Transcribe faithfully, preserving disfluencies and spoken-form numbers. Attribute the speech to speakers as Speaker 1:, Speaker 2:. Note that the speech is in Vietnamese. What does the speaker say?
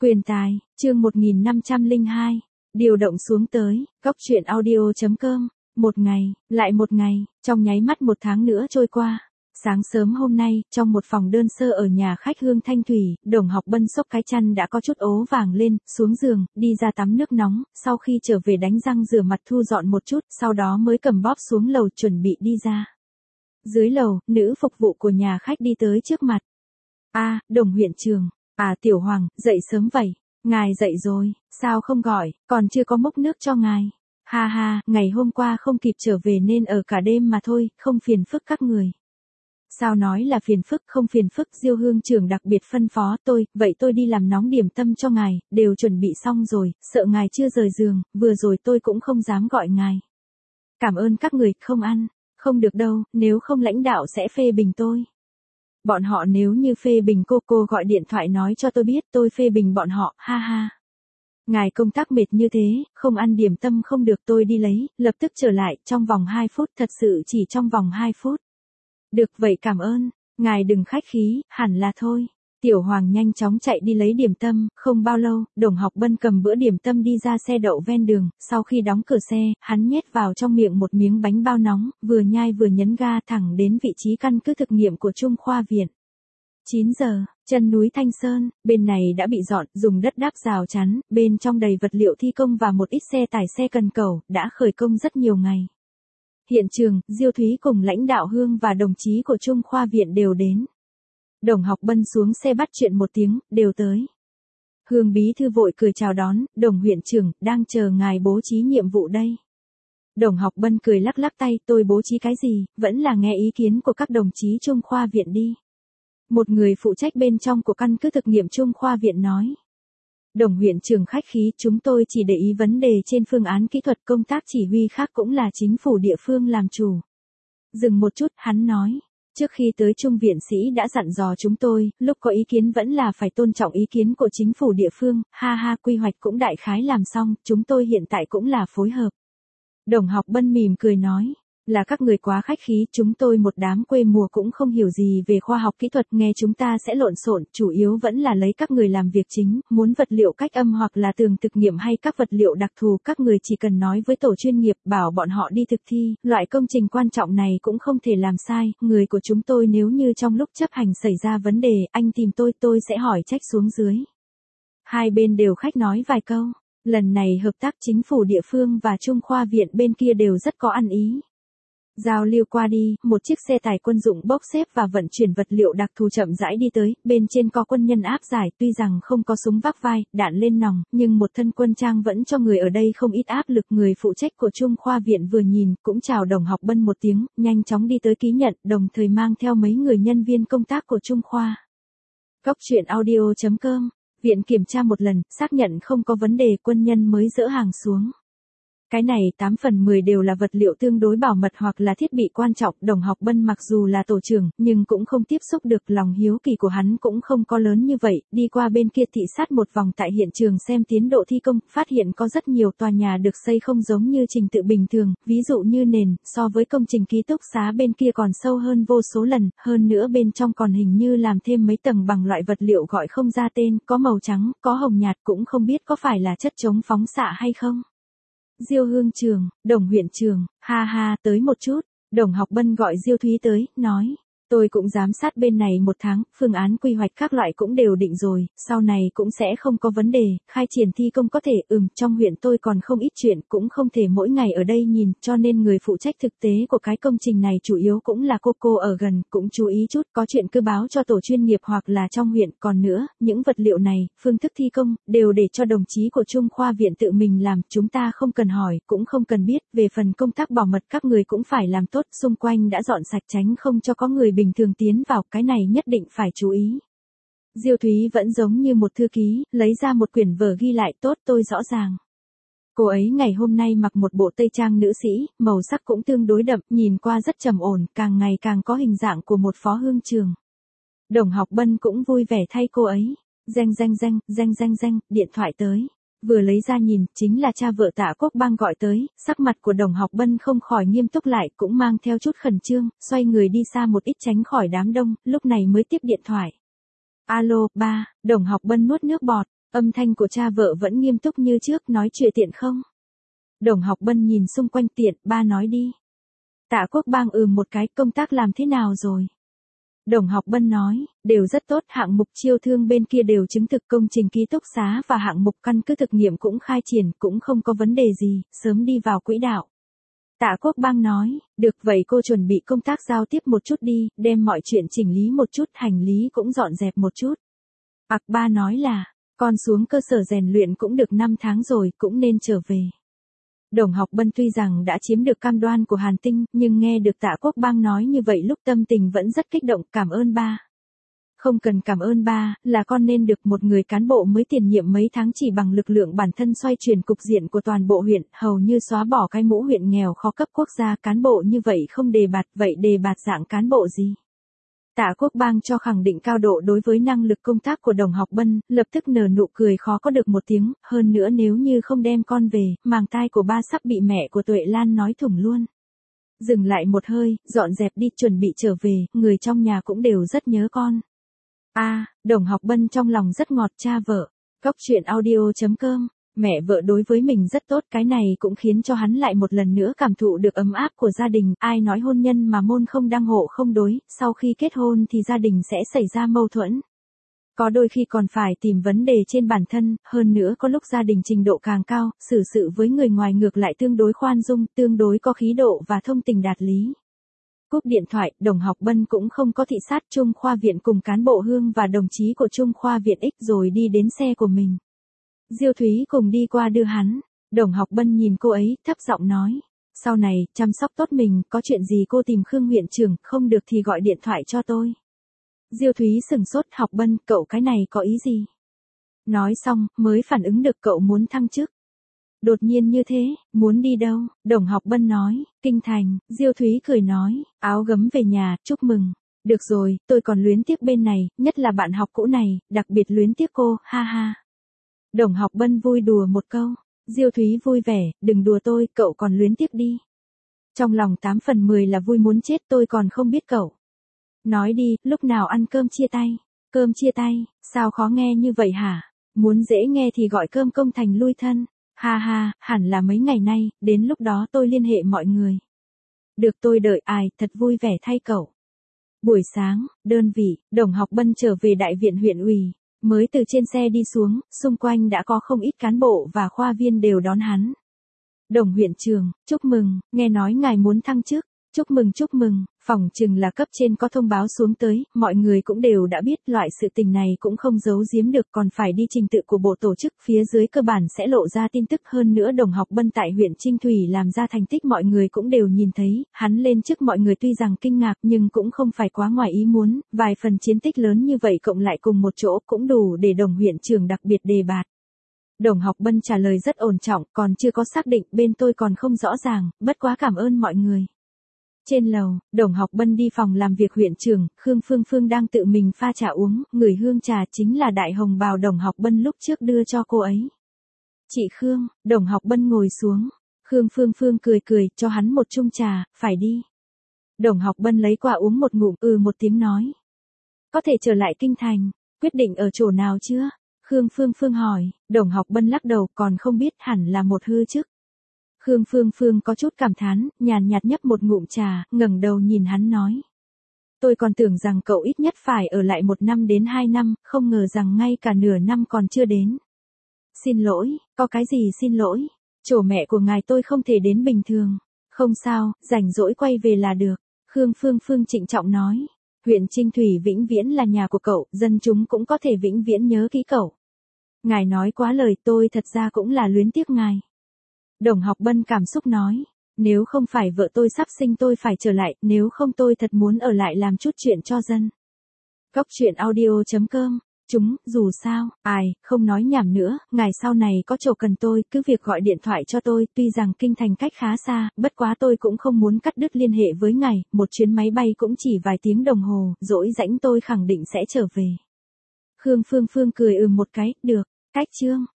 Speaker 1: Quyền tài, chương một nghìn năm trăm lẻ hai. Điều động xuống tới, góc truyện audio chấm com. Một ngày, lại một ngày, trong nháy mắt một tháng nữa trôi qua. Sáng sớm hôm nay, trong một phòng đơn sơ ở nhà khách Hương Thanh Thủy, Đồng Học Bân xốc cái chăn đã có chút ố vàng lên, xuống giường, đi ra tắm nước nóng, sau khi trở về đánh răng rửa mặt thu dọn một chút, sau đó mới cầm bóp xuống lầu chuẩn bị đi ra. Dưới lầu, nữ phục vụ của nhà khách đi tới trước mặt. A, Đồng huyện trưởng. À Tiểu Hoàng, dậy sớm vậy. Ngài dậy rồi, sao không gọi, còn chưa có múc nước cho ngài. Ha ha, ngày hôm qua không kịp trở về nên ở cả đêm mà thôi, không phiền phức các người. Sao nói là phiền phức, không phiền phức, Diêu Hương trưởng đặc biệt phân phó tôi, vậy tôi đi làm nóng điểm tâm cho ngài, đều chuẩn bị xong rồi, sợ ngài chưa rời giường, vừa rồi tôi cũng không dám gọi ngài. Cảm ơn các người, không ăn, không được đâu, nếu không lãnh đạo sẽ phê bình tôi. Bọn họ nếu như phê bình cô cô gọi điện thoại nói cho tôi biết tôi phê bình bọn họ, ha ha. Ngài công tác mệt như thế, không ăn điểm tâm không được, tôi đi lấy, lập tức trở lại, trong vòng hai phút, thật sự chỉ trong vòng hai phút. Được vậy cảm ơn, ngài đừng khách khí, hẳn là thôi. Tiểu Hoàng nhanh chóng chạy đi lấy điểm tâm, không bao lâu, Đồng Học Bân cầm bữa điểm tâm đi ra xe đậu ven đường, sau khi đóng cửa xe, hắn nhét vào trong miệng một miếng bánh bao nóng, vừa nhai vừa nhấn ga thẳng đến vị trí căn cứ thực nghiệm của Trung Khoa Viện. chín giờ, chân núi Thanh Sơn, bên này đã bị dọn, dùng đất đáp rào chắn, bên trong đầy vật liệu thi công và một ít xe tải xe cần cẩu, đã khởi công rất nhiều ngày. Hiện trường, Diêu Thúy cùng lãnh đạo Hương và đồng chí của Trung Khoa Viện đều đến. Đồng Học Bân xuống xe bắt chuyện một tiếng, đều tới. Hương bí thư vội cười chào đón, Đồng huyện trưởng, đang chờ ngài bố trí nhiệm vụ đây. Đồng Học Bân cười lắc lắc tay, tôi bố trí cái gì, vẫn là nghe ý kiến của các đồng chí Trung Khoa Viện đi. Một người phụ trách bên trong của căn cứ thực nghiệm Trung Khoa Viện nói. Đồng huyện trưởng khách khí, chúng tôi chỉ để ý vấn đề trên phương án kỹ thuật, công tác chỉ huy khác cũng là chính phủ địa phương làm chủ. Dừng một chút, hắn nói. Trước khi tới Trung viện sĩ đã dặn dò chúng tôi, lúc có ý kiến vẫn là phải tôn trọng ý kiến của chính phủ địa phương, ha ha, quy hoạch cũng đại khái làm xong, chúng tôi hiện tại cũng là phối hợp. Đồng Học Bân mỉm cười nói, là các người quá khách khí, chúng tôi một đám quê mùa cũng không hiểu gì về khoa học kỹ thuật, nghe chúng ta sẽ lộn xộn, chủ yếu vẫn là lấy các người làm việc chính, muốn vật liệu cách âm hoặc là tường thực nghiệm hay các vật liệu đặc thù, các người chỉ cần nói với tổ chuyên nghiệp, bảo bọn họ đi thực thi, loại công trình quan trọng này cũng không thể làm sai, người của chúng tôi nếu như trong lúc chấp hành xảy ra vấn đề, anh tìm tôi, tôi sẽ hỏi trách xuống dưới. Hai bên đều khách nói vài câu, lần này hợp tác chính phủ địa phương và Trung Khoa Viện bên kia đều rất có ăn ý. Giao lưu qua đi, một chiếc xe tải quân dụng bốc xếp và vận chuyển vật liệu đặc thù chậm rãi đi tới, bên trên có quân nhân áp giải, tuy rằng không có súng vác vai, đạn lên nòng, nhưng một thân quân trang vẫn cho người ở đây không ít áp lực. Người phụ trách của Trung Khoa Viện vừa nhìn, cũng chào Đồng Học Bân một tiếng, nhanh chóng đi tới ký nhận, đồng thời mang theo mấy người nhân viên công tác của Trung Khoa. Góc truyện audio chấm com, viện kiểm tra một lần, xác nhận không có vấn đề, quân nhân mới dỡ hàng xuống. Cái này tám phần mười đều là vật liệu tương đối bảo mật hoặc là thiết bị quan trọng, Đồng Học Bân mặc dù là tổ trưởng, nhưng cũng không tiếp xúc được, lòng hiếu kỳ của hắn cũng không có lớn như vậy, đi qua bên kia thị sát một vòng tại hiện trường xem tiến độ thi công, phát hiện có rất nhiều tòa nhà được xây không giống như trình tự bình thường, ví dụ như nền, so với công trình ký túc xá bên kia còn sâu hơn vô số lần, hơn nữa bên trong còn hình như làm thêm mấy tầng bằng loại vật liệu gọi không ra tên, có màu trắng, có hồng nhạt, cũng không biết có phải là chất chống phóng xạ hay không. Diêu Hương trường, Đồng huyện trường, ha ha, tới một chút, Đồng Học Bân gọi Diêu Thúy tới, nói, tôi cũng giám sát bên này một tháng, phương án quy hoạch các loại cũng đều định rồi, sau này cũng sẽ không có vấn đề, khai triển thi công có thể, ừm, trong huyện tôi còn không ít chuyện, cũng không thể mỗi ngày ở đây nhìn, cho nên người phụ trách thực tế của cái công trình này chủ yếu cũng là cô cô ở gần, cũng chú ý chút, có chuyện cứ báo cho tổ chuyên nghiệp hoặc là trong huyện, còn nữa, những vật liệu này, phương thức thi công, đều để cho đồng chí của Trung Khoa Viện tự mình làm, chúng ta không cần hỏi, cũng không cần biết, về phần công tác bảo mật các người cũng phải làm tốt, xung quanh đã dọn sạch tránh không cho có người bình thường tiến vào, cái này nhất định phải chú ý. Diêu Thúy vẫn giống như một thư ký, lấy ra một quyển vở ghi lại, tốt, tôi rõ ràng. Cô ấy ngày hôm nay mặc một bộ tây trang nữ sĩ, màu sắc cũng tương đối đậm, nhìn qua rất trầm ổn, càng ngày càng có hình dạng của một phó hương trường. Đồng Học Bân cũng vui vẻ thay cô ấy. Danh danh danh, danh danh danh, điện thoại tới. Vừa lấy ra nhìn, chính là cha vợ Tạ Quốc Bang gọi tới, sắc mặt của Đồng Học Bân không khỏi nghiêm túc lại, cũng mang theo chút khẩn trương, xoay người đi xa một ít tránh khỏi đám đông, lúc này mới tiếp điện thoại. Alo, ba, Đồng Học Bân nuốt nước bọt, Âm thanh của cha vợ vẫn nghiêm túc như trước, nói chuyện tiện không? Đồng Học Bân nhìn xung quanh, tiện, ba nói đi. Tạ Quốc Bang ừm một cái, công tác làm thế nào rồi? Đồng Học Bân nói, đều rất tốt, hạng mục chiêu thương bên kia đều chứng thực, công trình ký túc xá và hạng mục căn cứ thực nghiệm cũng khai triển, cũng không có vấn đề gì, sớm đi vào quỹ đạo. Tạ Quốc Bang nói, được vậy cô chuẩn bị công tác giao tiếp một chút đi, đem mọi chuyện chỉnh lý một chút, hành lý cũng dọn dẹp một chút. Ặc ba nói là, con xuống cơ sở rèn luyện cũng được năm tháng rồi, cũng nên trở về. Đồng Học Bân tuy rằng đã chiếm được cam đoan của Hàn Tinh, nhưng nghe được Tạ Quốc Bang nói như vậy lúc tâm tình vẫn rất kích động, cảm ơn ba. Không cần cảm ơn ba, là con nên được một người cán bộ mới tiền nhiệm mấy tháng chỉ bằng lực lượng bản thân xoay chuyển cục diện của toàn bộ huyện, hầu như xóa bỏ cái mũ huyện nghèo khó cấp quốc gia, cán bộ như vậy không đề bạt, vậy đề bạt dạng cán bộ gì? Tạ Quốc Bang cho khẳng định cao độ đối với năng lực công tác của Đồng Học Bân, lập tức nở nụ cười khó có được một tiếng, hơn nữa nếu như không đem con về, màng tai của ba sắp bị mẹ của Tuệ Lan nói thủng luôn. Dừng lại một hơi, dọn dẹp đi, chuẩn bị trở về, người trong nhà cũng đều rất nhớ con. A, à, Đồng Học Bân trong lòng rất ngọt, cha vợ. Cốc truyện audio chấm com. Mẹ vợ đối với mình rất tốt, cái này cũng khiến cho hắn lại một lần nữa cảm thụ được ấm áp của gia đình, ai nói hôn nhân mà môn không đăng hộ không đối, sau khi kết hôn thì gia đình sẽ xảy ra mâu thuẫn. Có đôi khi còn phải tìm vấn đề trên bản thân, hơn nữa có lúc gia đình trình độ càng cao, xử sự với người ngoài ngược lại tương đối khoan dung, tương đối có khí độ và thông tình đạt lý. Cúp điện thoại, Đồng Học Bân cũng không có thị sát Trung Khoa Viện cùng cán bộ Hương và đồng chí của Trung Khoa Viện X rồi đi đến xe của mình. Diêu Thúy cùng đi qua đưa hắn, Đồng Học Bân nhìn cô ấy, thấp giọng nói, sau này, chăm sóc tốt mình, có chuyện gì cô tìm Khương huyện trưởng, không được thì gọi điện thoại cho tôi. Diêu Thúy sừng sốt, Học Bân, cậu cái này có ý gì? Nói xong, mới phản ứng được cậu muốn thăng chức. Đột nhiên như thế, muốn đi đâu? Đồng Học Bân nói, Kinh Thành. Diêu Thúy cười nói, áo gấm về nhà, chúc mừng. Được rồi, tôi còn luyến tiếc bên này, nhất là bạn học cũ này, đặc biệt luyến tiếc cô, ha ha. Đồng Học Bân vui đùa một câu. Diêu Thúy vui vẻ, đừng đùa tôi, cậu còn luyến tiếc đi. Trong lòng tám phần mười là vui muốn chết, tôi còn không biết cậu. Nói đi, lúc nào ăn cơm chia tay? Cơm chia tay, sao khó nghe như vậy hả? Muốn dễ nghe thì gọi cơm công thành lui thân. Ha ha, hẳn là mấy ngày nay, đến lúc đó tôi liên hệ mọi người. Được, tôi đợi, ai, thật vui vẻ thay cậu. Buổi sáng, đơn vị, Đồng Học Bân trở về đại viện huyện ủy. Mới từ trên xe đi xuống, xung quanh đã có không ít cán bộ và khoa viên đều đón hắn. Đồng huyện trưởng, chúc mừng, nghe nói ngài muốn thăng chức. Chúc mừng chúc mừng, phỏng chừng là cấp trên có thông báo xuống tới, mọi người cũng đều đã biết, loại sự tình này cũng không giấu giếm được, còn phải đi trình tự của bộ tổ chức, phía dưới cơ bản sẽ lộ ra tin tức. Hơn nữa Đồng Học Bân tại huyện Trinh Thủy làm ra thành tích mọi người cũng đều nhìn thấy, hắn lên trước mọi người tuy rằng kinh ngạc nhưng cũng không phải quá ngoài ý muốn, vài phần chiến tích lớn như vậy cộng lại cùng một chỗ cũng đủ để Đồng huyện trưởng đặc biệt đề bạt. Đồng Học Bân trả lời rất ổn trọng, còn chưa có xác định, bên tôi còn không rõ ràng, bất quá cảm ơn mọi người. Trên lầu, Đồng Học Bân đi phòng làm việc huyện trưởng, Khương Phương Phương đang tự mình pha trà uống, người hương trà chính là đại hồng bào Đồng Học Bân lúc trước đưa cho cô ấy. Chị Khương, Đồng Học Bân ngồi xuống, Khương Phương Phương cười cười, cho hắn một chung trà, phải đi. Đồng Học Bân lấy qua uống một ngụm, ừ một tiếng nói. Có thể trở lại Kinh Thành, quyết định ở chỗ nào chưa? Khương Phương Phương hỏi, Đồng Học Bân lắc đầu, còn không biết, hẳn là một hư chức. Khương Phương Phương có chút cảm thán, nhàn nhạt nhấp một ngụm trà, ngẩng đầu nhìn hắn nói. Tôi còn tưởng rằng cậu ít nhất phải ở lại một năm đến hai năm, không ngờ rằng ngay cả nửa năm còn chưa đến. Xin lỗi, có cái gì xin lỗi? Chỗ mẹ của ngài tôi không thể đến bình thường. Không sao, rảnh rỗi quay về là được. Khương Phương Phương trịnh trọng nói. Huyện Trinh Thủy vĩnh viễn là nhà của cậu, dân chúng cũng có thể vĩnh viễn nhớ kỹ cậu. Ngài nói quá lời, tôi thật ra cũng là luyến tiếc ngài. Đồng Học Bân cảm xúc nói, nếu không phải vợ tôi sắp sinh tôi phải trở lại, nếu không tôi thật muốn ở lại làm chút chuyện cho dân. Cốc truyện audio chấm com, chúng, dù sao, ai, không nói nhảm nữa, ngài sau này có chỗ cần tôi, cứ việc gọi điện thoại cho tôi, tuy rằng Kinh Thành cách khá xa, bất quá tôi cũng không muốn cắt đứt liên hệ với ngài, một chuyến máy bay cũng chỉ vài tiếng đồng hồ, dỗi rãnh tôi khẳng định sẽ trở về. Khương Phương Phương cười ừ một cái, được, cách chương.